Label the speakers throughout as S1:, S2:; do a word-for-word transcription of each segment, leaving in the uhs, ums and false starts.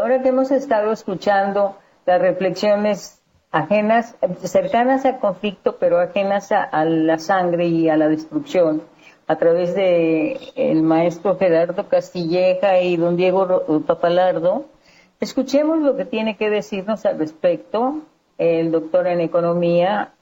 S1: ahora que hemos estado escuchando las reflexiones ajenas, cercanas al conflicto, pero ajenas a, a la sangre y a la destrucción, a través de el maestro Gerardo Castilleja y don Diego Papalardo, escuchemos lo que tiene que decirnos al respecto el doctor en economía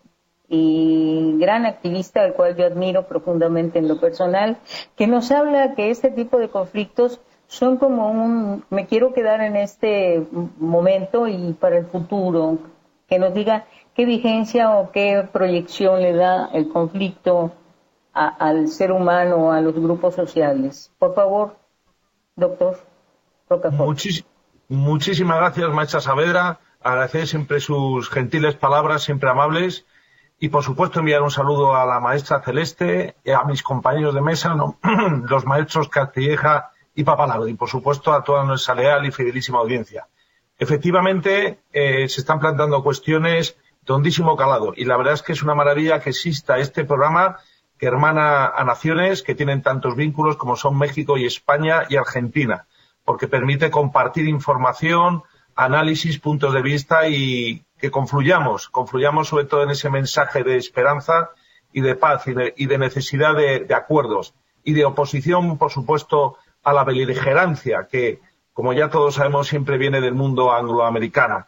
S1: y gran activista, al cual yo admiro profundamente en lo personal, que nos habla que este tipo de conflictos son como un, me quiero quedar en este momento y para el futuro, que nos diga qué vigencia o qué proyección le da el conflicto a, al ser humano, a los grupos sociales. Por favor, doctor Rocafort.
S2: Muchis, muchísimas gracias, maestra Saavedra. Agradecer siempre sus gentiles palabras, siempre amables. Y, por supuesto, enviar un saludo a la maestra Celeste, a mis compañeros de mesa, ¿no? los maestros Castilleja y Papalardo, y, por supuesto, a toda nuestra leal y fidelísima audiencia. Efectivamente, eh, se están planteando cuestiones de hondísimo calado, y la verdad es que es una maravilla que exista este programa que hermana a naciones que tienen tantos vínculos como son México y España y Argentina, porque permite compartir información, análisis, puntos de vista y que confluyamos, confluyamos sobre todo en ese mensaje de esperanza y de paz y de, y de necesidad de, de acuerdos y de oposición, por supuesto, a la beligerancia que, como ya todos sabemos, siempre viene del mundo angloamericano.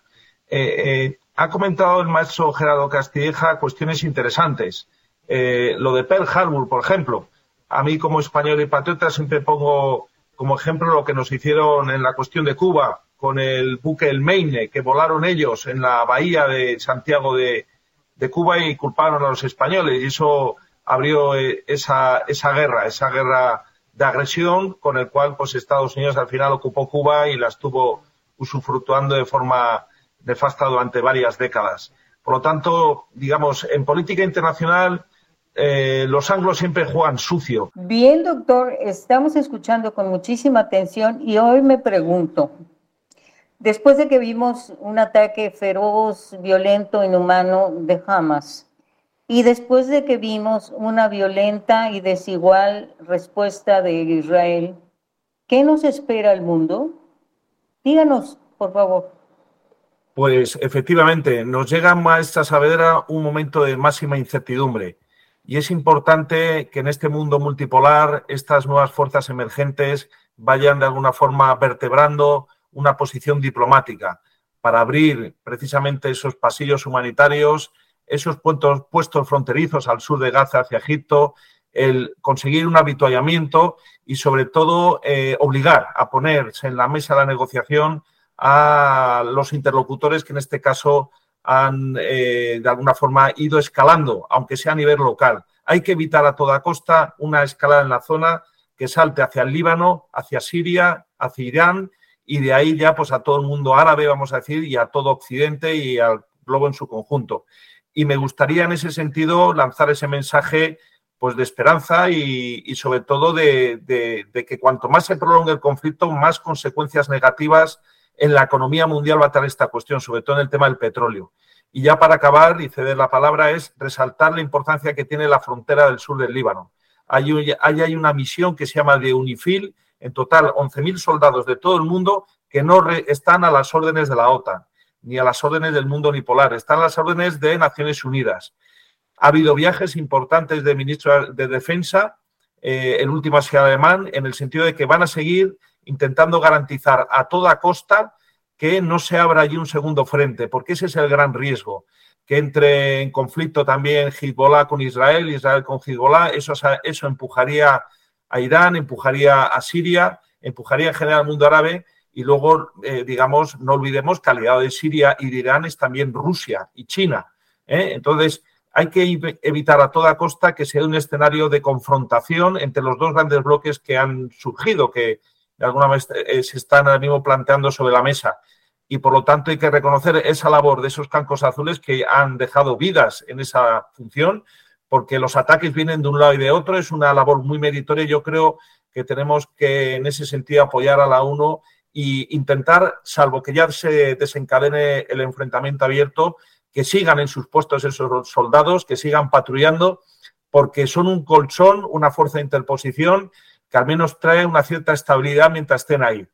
S2: Eh, eh, ha comentado el maestro Gerardo Castilleja cuestiones interesantes. Eh, lo de Pearl Harbor, por ejemplo. A mí, como español y patriota, siempre pongo como ejemplo lo que nos hicieron en la cuestión de Cuba, con el buque El Maine, que volaron ellos en la bahía de Santiago de, de Cuba y culparon a los españoles. Y eso abrió eh, esa, esa guerra, esa guerra de agresión con el cual pues Estados Unidos al final ocupó Cuba y la estuvo usufructuando de forma nefasta durante varias décadas. Por lo tanto, digamos, en política internacional eh, los anglos siempre juegan sucio.
S1: Bien, doctor, estamos escuchando con muchísima atención y hoy me pregunto, después de que vimos un ataque feroz, violento, inhumano de Hamas, y después de que vimos una violenta y desigual respuesta de Israel, ¿qué nos espera el mundo? Díganos, por favor.
S2: Pues efectivamente, nos llega, maestra Saavedra, un momento de máxima incertidumbre. Y es importante que en este mundo multipolar estas nuevas fuerzas emergentes vayan de alguna forma vertebrando una posición diplomática para abrir precisamente esos pasillos humanitarios, esos puestos, puestos fronterizos al sur de Gaza hacia Egipto, el conseguir un avituallamiento y, sobre todo, eh, obligar a ponerse en la mesa de la negociación a los interlocutores que en este caso han, eh, de alguna forma, ido escalando, aunque sea a nivel local. Hay que evitar a toda costa una escalada en la zona que salte hacia el Líbano, hacia Siria, hacia Irán y de ahí ya pues a todo el mundo árabe, vamos a decir, y a todo Occidente y al globo en su conjunto. Y me gustaría en ese sentido lanzar ese mensaje pues de esperanza y, y sobre todo de, de, de que cuanto más se prolongue el conflicto, más consecuencias negativas en la economía mundial va a tener esta cuestión, sobre todo en el tema del petróleo. Y ya para acabar y ceder la palabra es resaltar la importancia que tiene la frontera del sur del Líbano. Hay, hay, hay una misión que se llama de UNIFIL, en total once mil soldados de todo el mundo que no re, están a las órdenes de la OTAN, ni a las órdenes del mundo unipolar, están a las órdenes de Naciones Unidas. Ha habido viajes importantes de ministros de Defensa, eh, el último ha sido alemán, en el sentido de que van a seguir intentando garantizar a toda costa que no se abra allí un segundo frente, porque ese es el gran riesgo, que entre en conflicto también Hezbollah con Israel, Israel con Hezbollah, eso, eso empujaría a Irán, empujaría a Siria, empujaría en general al mundo árabe y luego, eh, digamos, no olvidemos que al lado de Siria y de Irán es también Rusia y China, ¿eh? Entonces, hay que evitar a toda costa que sea un escenario de confrontación entre los dos grandes bloques que han surgido, que de alguna manera se están ahora mismo planteando sobre la mesa. Y, por lo tanto, hay que reconocer esa labor de esos cancos azules que han dejado vidas en esa función, porque los ataques vienen de un lado y de otro. Es una labor muy meritoria. Yo creo que tenemos que, en ese sentido, apoyar a la ONU e intentar, salvo que ya se desencadene el enfrentamiento abierto, que sigan en sus puestos esos soldados, que sigan patrullando, porque son un colchón, una fuerza de interposición que al menos trae una cierta estabilidad mientras estén ahí.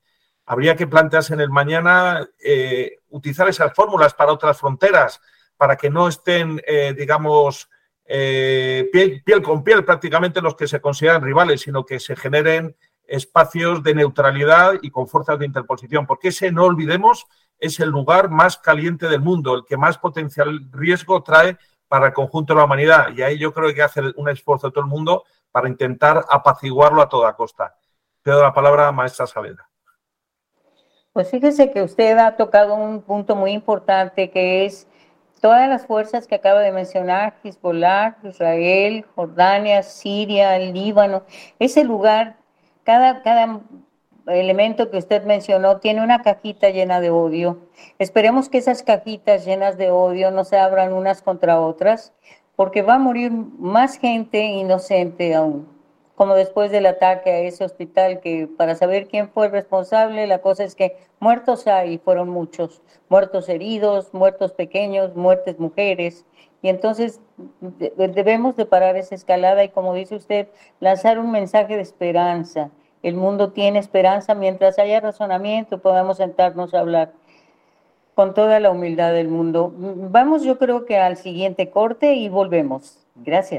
S2: habría que plantearse en el mañana eh, utilizar esas fórmulas para otras fronteras, para que no estén, eh, digamos, eh, piel, piel con piel prácticamente los que se consideran rivales, sino que se generen espacios de neutralidad y con fuerzas de interposición, porque ese, no olvidemos, es el lugar más caliente del mundo, el que más potencial riesgo trae para el conjunto de la humanidad. Y ahí yo creo que hay que hacer un esfuerzo de todo el mundo para intentar apaciguarlo a toda costa. Te doy la palabra, maestra Saavedra.
S1: Pues fíjese que usted ha tocado un punto muy importante, que es todas las fuerzas que acaba de mencionar: Hezbollah, Israel, Jordania, Siria, el Líbano. Ese lugar, cada, cada elemento que usted mencionó tiene una cajita llena de odio. Esperemos que esas cajitas llenas de odio no se abran unas contra otras, porque va a morir más gente inocente aún, como después del ataque a ese hospital, que para saber quién fue el responsable, la cosa es que muertos hay, fueron muchos, muertos heridos, muertos pequeños, muertes mujeres, y entonces debemos de parar esa escalada y, como dice usted, lanzar un mensaje de esperanza. El mundo tiene esperanza, mientras haya razonamiento podamos sentarnos a hablar con toda la humildad del mundo. Vamos, yo creo que al siguiente corte y volvemos. Gracias.